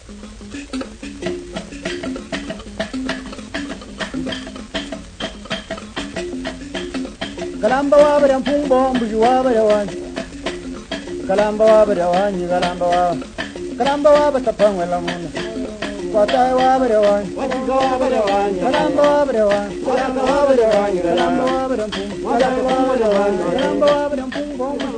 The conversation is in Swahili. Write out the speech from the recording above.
Kalamba wa bari pung bom buju wa bari wan. Kalamba wa bari wan ni kalamba wa. Kalamba wa bata pang wala mun. Patai wa bari wan. Kalamba wa bari wan. Kalamba wa bari wan. Kalamba wa bari wan. Kalamba wa bari pung. Kalamba wa bari wan. Kalamba wa bari pung bom.